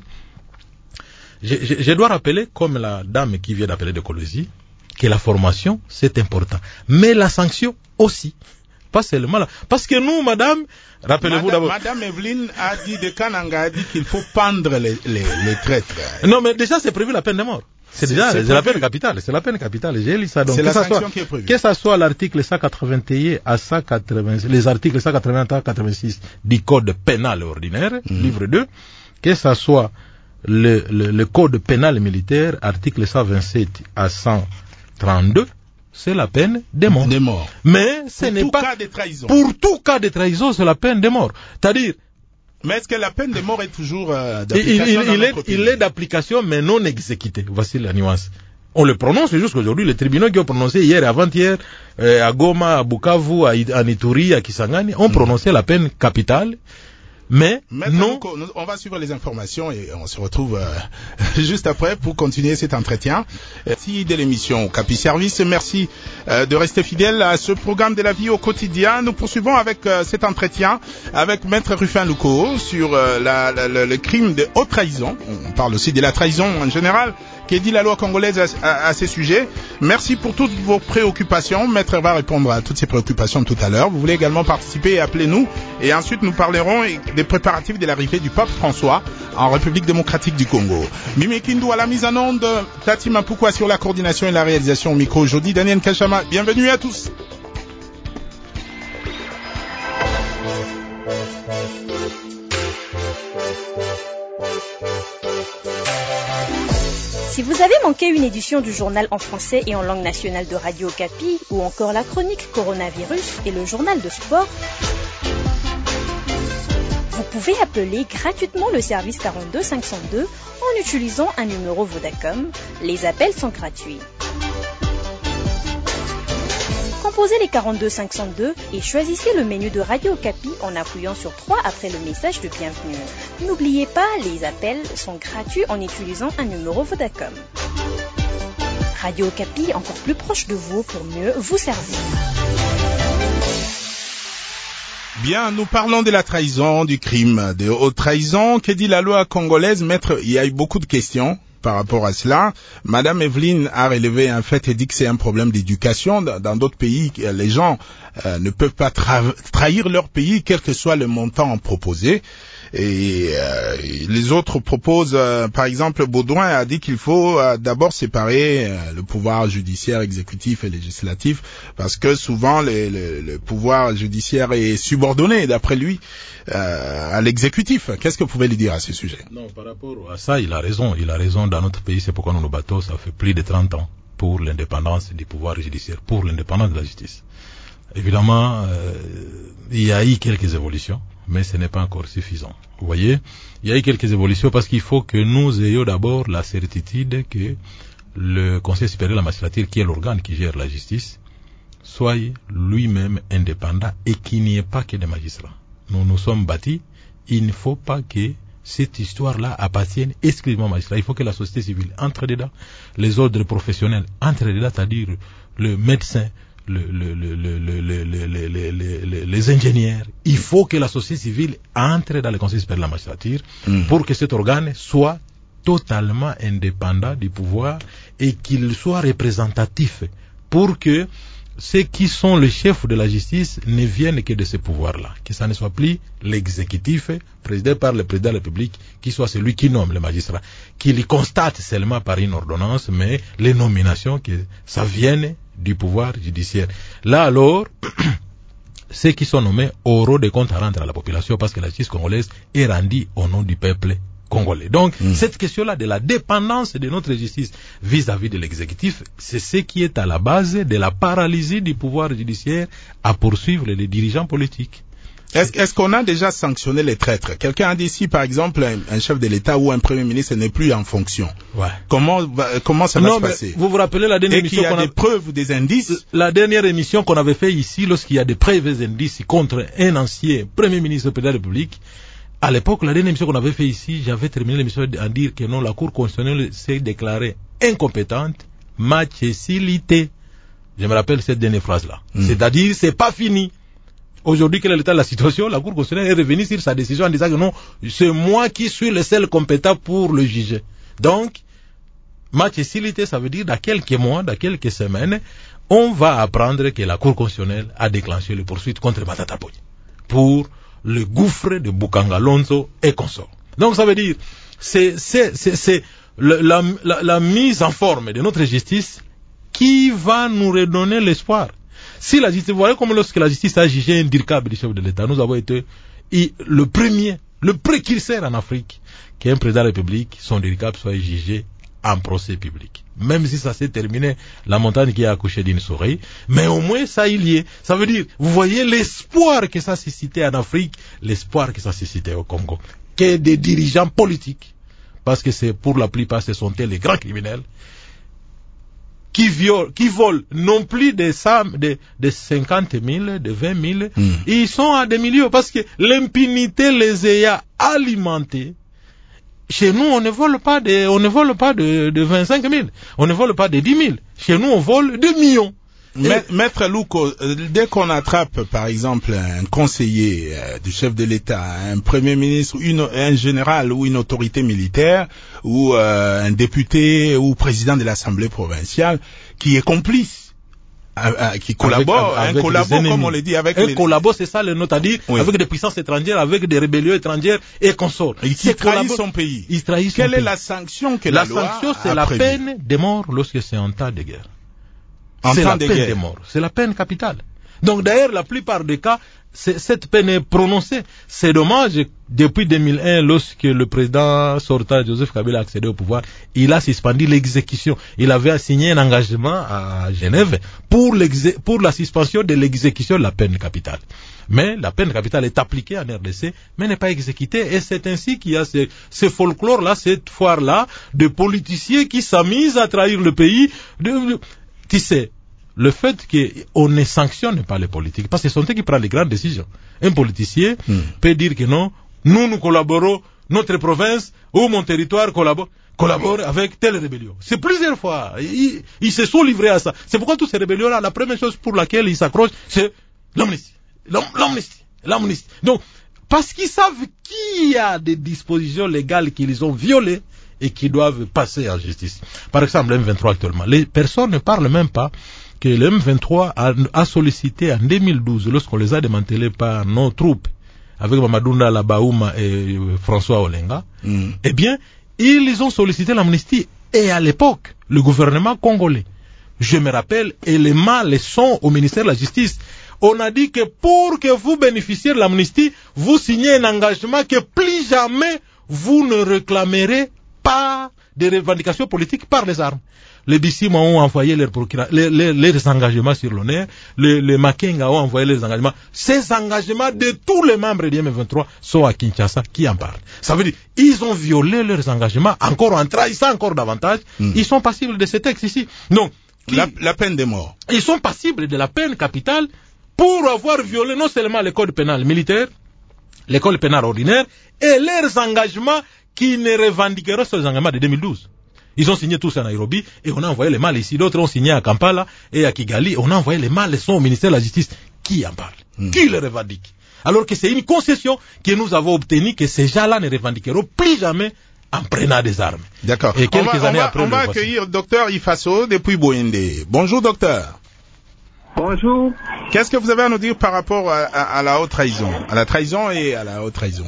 Je, je, je dois rappeler, comme la dame qui vient d'appeler de Colosie, que la formation, c'est important. Mais la sanction aussi. Pas seulement là. Parce que nous, madame, rappelez-vous d'abord. Madame Evelyne a dit, de Kananga a dit qu'il faut pendre les, les, les traîtres. Non, mais déjà, c'est prévu la peine de mort. C'est, c'est déjà, c'est, c'est la peine capitale. C'est la peine capitale. J'ai lu ça. Donc, c'est que la ça sanction soit, qui est prévue. Que ça soit l'article cent quatre-vingt-un à cent quatre-vingts, les articles cent quatre-vingt-un à cent quatre-vingt-six du code pénal ordinaire, mmh. livre deux, que ça soit le, le, le code pénal militaire, article cent vingt-sept à cent trente-deux, c'est la peine de mort. De mort. Mais ce pour n'est tout pas cas de trahison. Pour tout cas de trahison, c'est la peine de mort. C'est-à-dire. Mais est-ce que la peine de mort est toujours euh, d'application? Il, il, il, est, pays? il est d'application, mais non exécuté. Voici la nuance. On le prononce jusqu'aujourd'hui. Les tribunaux qui ont prononcé hier et avant-hier, euh, à Goma, à Bukavu, à, à Ituri, à Kisangani, ont mmh. prononcé la peine capitale. Mais maintenant, non. On va suivre les informations et on se retrouve euh, juste après pour continuer cet entretien. Merci de l'émission Capi Service. Merci euh, de rester fidèle à ce programme de la vie au quotidien. Nous poursuivons avec euh, cet entretien avec Maître Rufin Luko sur euh, la, la, la, le crime de haute trahison. On parle aussi de la trahison en général, qui dit la loi congolaise à, à, à ces sujets. Merci pour toutes vos préoccupations. Maître va répondre à toutes ces préoccupations tout à l'heure. Vous voulez également participer et appelez-nous. Et ensuite, nous parlerons des préparatifs de l'arrivée du pape François en République démocratique du Congo. Mimi Kindu à la mise en onde, Tati Mapukwa sur la coordination et la réalisation au micro aujourd'hui, Daniel Kachama. Bienvenue à tous. Si vous avez manqué une édition du journal en français et en langue nationale de Radio Okapi, ou encore la chronique Coronavirus et le journal de sport, vous pouvez appeler gratuitement le service quarante-deux cinq cent deux en utilisant un numéro Vodacom. Les appels sont gratuits. Composez les quarante-deux cinq cent deux et choisissez le menu de Radio Okapi en appuyant sur trois après le message de bienvenue. N'oubliez pas, les appels sont gratuits en utilisant un numéro Vodacom. Radio Okapi, encore plus proche de vous pour mieux vous servir. Bien, nous parlons de la trahison, du crime de haute trahison. Que dit la loi congolaise? Maître, il y a eu beaucoup de questions par rapport à cela. Madame Evelyne a relevé un fait et dit que c'est un problème d'éducation. Dans d'autres pays, les gens euh, ne peuvent pas tra- trahir leur pays, quel que soit le montant proposé. Et euh, les autres proposent, euh, par exemple, Baudouin a dit qu'il faut euh, d'abord séparer euh, le pouvoir judiciaire, exécutif et législatif, parce que souvent les, les, le pouvoir judiciaire est subordonné, d'après lui, euh, à l'exécutif. Qu'est-ce que vous pouvez lui dire à ce sujet? Non, par rapport à ça, il a raison. Il a raison. Dans notre pays, c'est pourquoi nous nous battons. Ça fait plus de trente ans pour l'indépendance du pouvoir judiciaire, pour l'indépendance de la justice. Évidemment, euh, il y a eu quelques évolutions, mais ce n'est pas encore suffisant. Vous voyez, il y a eu quelques évolutions parce qu'il faut que nous ayons d'abord la certitude que le Conseil supérieur de la magistrature, qui est l'organe qui gère la justice, soit lui-même indépendant et qu'il n'y ait pas que des magistrats. Nous nous sommes bâtis, il ne faut pas que cette histoire-là appartienne exclusivement aux magistrats. Il faut que la société civile entre dedans, les ordres professionnels entrent dedans, c'est-à-dire le médecin, Le, le, le, le, le, le, le, le, le, les ingénieurs. Il faut que la société civile entre dans le Conseil supérieur de la magistrature mmh. pour que cet organe soit totalement indépendant du pouvoir et qu'il soit représentatif, pour que ceux qui sont les chefs de la justice ne viennent que de ce pouvoir-là, que ça ne soit plus l'exécutif présidé par le président de la République, qui soit celui qui nomme les magistrats, qui les constate seulement par une ordonnance, mais les nominations, que ça vienne du pouvoir judiciaire. Là alors, ceux qui sont nommés auront des comptes à rendre à la population parce que la justice congolaise est rendue au nom du peuple congolais. Donc, mmh. cette question-là de la dépendance de notre justice vis-à-vis de l'exécutif, c'est ce qui est à la base de la paralysie du pouvoir judiciaire à poursuivre les dirigeants politiques. Est-ce, est-ce qu'on a déjà sanctionné les traîtres? Quelqu'un a dit si, par exemple, un, un chef de l'État ou un premier ministre n'est plus en fonction. Ouais. Comment, va, comment ça non, va se passer? Vous vous rappelez la dernière Et émission qu'il y a qu'on a... des preuves ou des indices? La dernière émission qu'on avait fait ici, lorsqu'il y a des preuves et des indices contre un ancien premier ministre de la République, à l'époque, la dernière émission qu'on avait fait ici, j'avais terminé l'émission en dire que non, la Cour constitutionnelle s'est déclarée incompétente, machécilité. Je me rappelle cette dernière phrase-là. Mmh. C'est-à-dire, c'est pas fini. Aujourd'hui, quel est l'état de la situation? La Cour constitutionnelle est revenue sur sa décision en disant que non, c'est moi qui suis le seul compétent pour le juger. Donc, machécilité, ça veut dire dans quelques mois, dans quelques semaines, on va apprendre que la Cour constitutionnelle a déclenché les poursuites contre Matata Ponyo pour le gouffre de Bukanga Lonzo et consorts. Donc, ça veut dire, c'est, c'est, c'est, c'est le, la, la, la mise en forme de notre justice qui va nous redonner l'espoir. Si la justice, vous voyez comme lorsque la justice a jugé un dirkab du chef de l'État, nous avons été le premier, le précurseur en Afrique, qu'un président de la République, son dirkab soit jugé en procès public. Même si ça s'est terminé, la montagne qui a accouché d'une souris, mais au moins ça il y est. Ça veut dire, vous voyez l'espoir que ça suscitait en Afrique, l'espoir que ça suscitait au Congo, que des dirigeants politiques, parce que c'est pour la plupart ce sont les grands criminels, qui violent, qui volent non plus des sommes de, de cinquante mille, de vingt mille, mm. ils sont à des millions parce que l'impunité les ayant alimentés. Chez nous, on ne vole pas de, on ne vole pas de, de vingt-cinq mille, on ne vole pas de dix mille. Chez nous, on vole de millions. Et... Maître Louko, dès qu'on attrape, par exemple, un conseiller euh, du chef de l'État, un premier ministre, une, un général ou une autorité militaire, ou euh, un député ou président de l'Assemblée provinciale, qui est complice, euh, euh, qui collabore, avec, avec un collabo, comme on le dit, avec un les... collabo, c'est ça le nom à dire, oui. Avec des puissances étrangères, avec des rébellions étrangères et consorts. Et qui trahit son pays. Il trahit son Quelle pays. est la sanction que la, la loi sanction, c'est a la prévue. peine de mort lorsque c'est en temps de guerre. En c'est temps la de peine guerre. de mort. C'est la peine capitale. Donc d'ailleurs, la plupart des cas, cette peine est prononcée. C'est dommage, depuis deux mille un, lorsque le président sortant Joseph Kabila a accédé au pouvoir, il a suspendu l'exécution. Il avait signé un engagement à Genève pour, pour la suspension de l'exécution de la peine capitale. Mais la peine capitale est appliquée en R D C, mais n'est pas exécutée. Et c'est ainsi qu'il y a ce, ce folklore-là, cette foire-là, de politiciens qui s'amusent à trahir le pays. De, tu sais, le fait qu'on ne sanctionne pas les politiques, parce que c'est eux qui prennent les grandes décisions. Un politicien mm. peut dire que non, nous, nous collaborons, notre province ou mon territoire collabore, collabore avec telle rébellion. C'est plusieurs fois. Ils, ils se sont livrés à ça. C'est pourquoi toutes ces rébellions-là, la première chose pour laquelle ils s'accrochent, c'est l'amnistie. L'amnistie. L'amnistie. Donc, parce qu'ils savent qu'il y a des dispositions légales qu'ils ont violées et qui doivent passer en justice. Par exemple, le M vingt-trois actuellement. Les personnes ne parlent même pas que le M vingt-trois a, a sollicité en deux mille douze, lorsqu'on les a démantelés par nos troupes, avec Mamadou Ndala Baouma et François Olenga, mm. eh bien, ils ont sollicité l'amnistie. Et à l'époque, le gouvernement congolais, je me rappelle, et les mains les sont au ministère de la Justice, on a dit que pour que vous bénéficiez de l'amnistie, vous signez un engagement que plus jamais vous ne réclamerez pas des revendications politiques par les armes. Les Bissima ont envoyé leurs, les, les, les engagements sur l'honneur, les, les Makenga ont envoyé leurs engagements. Ces engagements de tous les membres du M vingt-trois sont à Kinshasa qui en parlent. Ça veut dire, ils ont violé leurs engagements, encore en trahissant encore davantage, mm. ils sont passibles de ces textes ici. Donc, qui, la, la peine de mort. Ils sont passibles de la peine capitale pour avoir violé non seulement le code pénal militaire, le code pénal ordinaire, et leurs engagements qui ne revendiqueront ces engagements de deux mille douze. Ils ont signé tous à Nairobi et on a envoyé les malles ici. D'autres ont signé à Kampala et à Kigali. On a envoyé les malles, sont au ministère de la Justice. Qui en parle? Mmh. Qui les revendique? Alors que c'est une concession que nous avons obtenue que ces gens-là ne revendiqueront plus jamais en prenant des armes. D'accord. Et quelques on va, années on va, après, on va accueillir docteur Ifaso depuis Boyende. Bonjour docteur. Bonjour. Qu'est-ce que vous avez à nous dire par rapport à, à, à la haute trahison, à la trahison et à la haute trahison?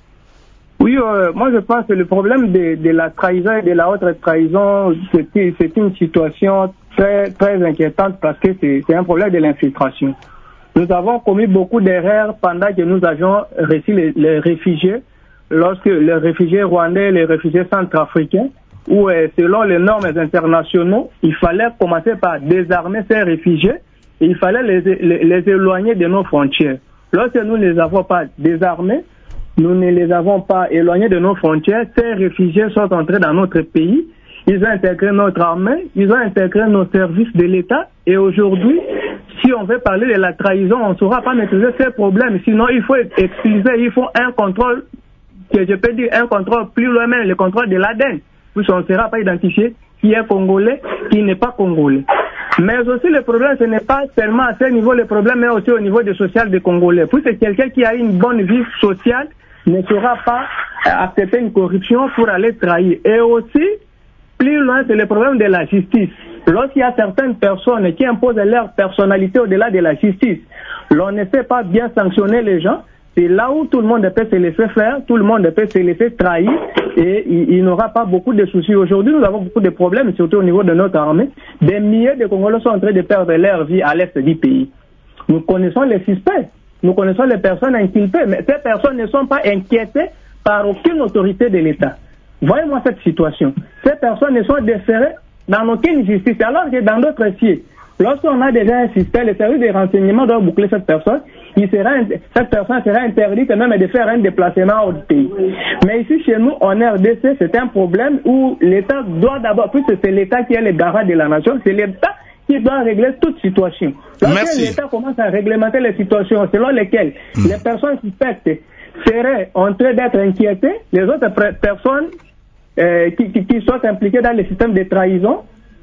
Oui, euh, moi je pense que le problème de, de la trahison et de la haute trahison, c'est, c'est une situation très, très inquiétante parce que c'est, c'est un problème de l'infiltration. Nous avons commis beaucoup d'erreurs pendant que nous avions reçu les, les réfugiés, lorsque les réfugiés rwandais, les réfugiés centrafricains, où euh, selon les normes internationaux, il fallait commencer par désarmer ces réfugiés et il fallait les, les, les éloigner de nos frontières. Lorsque nous ne les avons pas désarmés, nous ne les avons pas éloignés de nos frontières, ces réfugiés sont entrés dans notre pays, ils ont intégré notre armée, ils ont intégré nos services de l'État et aujourd'hui, si on veut parler de la trahison, on ne saura pas maîtriser ces problèmes, sinon il faut excluser, il faut un contrôle, que je peux dire un contrôle plus loin même, le contrôle de l'A D N, puisqu'on ne sera pas identifié qui est congolais, qui n'est pas congolais. Mais aussi le problème, ce n'est pas seulement à ce niveau le problème, mais aussi au niveau du social des Congolais. Puisque quelqu'un qui a une bonne vie sociale ne saura pas accepter une corruption pour aller trahir. Et aussi, plus loin, c'est le problème de la justice. Lorsqu'il y a certaines personnes qui imposent leur personnalité au-delà de la justice, l'on ne sait pas bien sanctionner les gens. C'est là où tout le monde peut se laisser faire, tout le monde peut se laisser trahir et il, il n'aura pas beaucoup de soucis. Aujourd'hui, nous avons beaucoup de problèmes, surtout au niveau de notre armée. Des milliers de Congolais sont en train de perdre leur vie à l'est du pays. Nous connaissons les suspects, nous connaissons les personnes inculpées, mais ces personnes ne sont pas inquiétées par aucune autorité de l'État. Voyez-moi cette situation. Ces personnes ne sont déférées dans aucune justice, alors que dans d'autres sièges, lorsqu'on a déjà un système, le service de renseignement doit boucler cette personne, il sera, cette personne sera interdite même de faire un déplacement au pays. Mais ici, chez nous, en R D C, c'est un problème où l'État doit d'abord, puisque c'est l'État qui est le garant de la nation, c'est l'État qui doit régler toute situation. Lorsque l'État commence à réglementer les situations selon lesquelles mmh. les personnes suspectes seraient en train d'être inquiétées, les autres personnes euh, qui, qui, qui sont impliquées dans le système de trahison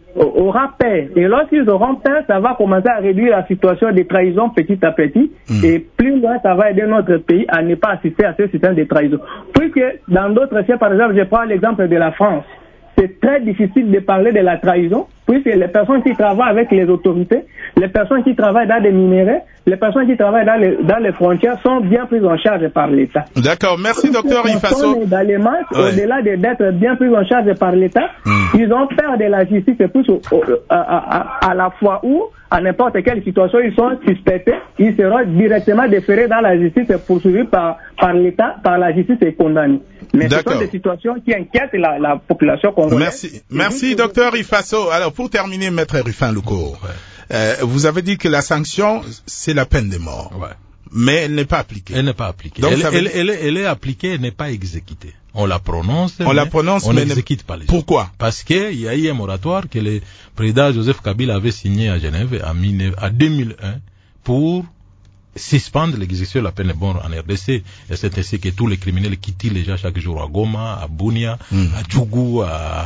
aura peur. Et lorsqu'ils auront peur, ça va commencer à réduire la situation de trahison petit à petit. Mmh. Et plus loin, ça va aider notre pays à ne pas assister à ce système de trahison. Puisque dans d'autres sièges, par exemple, je prends l'exemple de la France. C'est très difficile de parler de la trahison, puisque les personnes qui travaillent avec les autorités, les personnes qui travaillent dans des minéraux, les personnes qui travaillent dans les, dans les frontières sont bien prises en charge par l'État. D'accord, merci docteur Ifasso. Les Allemands, ouais. Au-delà d'être bien pris en charge par l'État, mm. ils ont peur de la justice, et plus au, au, à, à, à la fois où, à n'importe quelle situation, ils sont suspectés, ils seront directement déférés dans la justice et poursuivis par, par l'État, par la justice et condamnés. Mais ce sont des situations qui inquiètent la, la population congolaise. Merci, merci docteur Ifasso. Alors pour terminer, maître Rufin Luko, ouais. euh, vous avez dit que la sanction, c'est la peine de mort. Ouais. Mais elle n'est pas appliquée. Elle n'est pas appliquée. Donc, elle, veut... elle, elle, elle est appliquée, elle n'est pas exécutée. On la prononce, on la prononce, on mais n'exécute pas les gens. Pourquoi? Parce qu'il y a eu un moratoire que le président Joseph Kabila avait signé à Genève en deux mille un pour suspendre l'exécution de la peine de mort en R D C. Et c'est ainsi que tous les criminels quittent les gens chaque jour à Goma, à Bunia, mm. à Djougou,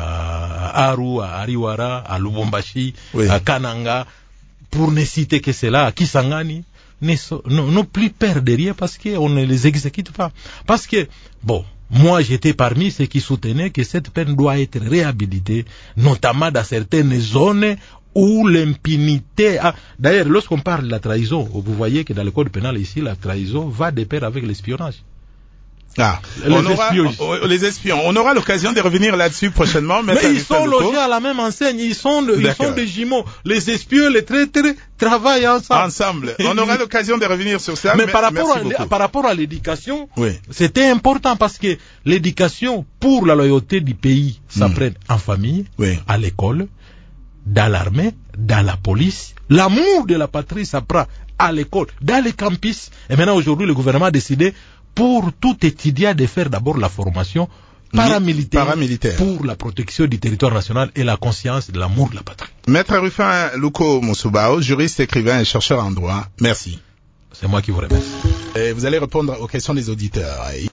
à Aru, à Ariwara, à Lubumbashi, oui. à Kananga, pour ne citer que cela, à Kisangani, n'ont plus peur de rien parce qu'on ne les exécute pas. Parce que, bon, moi j'étais parmi ceux qui soutenaient que cette peine doit être réhabilitée, notamment dans certaines zones où l'impunité... Ah, d'ailleurs, lorsqu'on parle de la trahison, vous voyez que dans le code pénal ici, la trahison va de pair avec l'espionnage. Ah, les, on aura, on, les espions. On aura l'occasion de revenir là-dessus prochainement. Mais ils sont logés à la même enseigne. Ils sont, de, ils sont des jumeaux. Les espions, les traîtres travaillent ensemble. Ensemble. On aura l'occasion de revenir sur ça. Mais, mais par rapport à, par rapport à l'éducation, oui. C'était important parce que l'éducation pour la loyauté du pays s'apprend mmh. en famille, oui. à l'école, dans l'armée, dans la police. L'amour de la patrie s'apprend à l'école, dans les campus. Et maintenant, aujourd'hui, le gouvernement a décidé pour tout étudiant de faire d'abord la formation paramilitaire, paramilitaire pour la protection du territoire national et la conscience de l'amour de la patrie. Maître Rufin Luko Mousoubao, juriste, écrivain et chercheur en droit, merci. C'est moi qui vous remercie. Et vous allez répondre aux questions des auditeurs.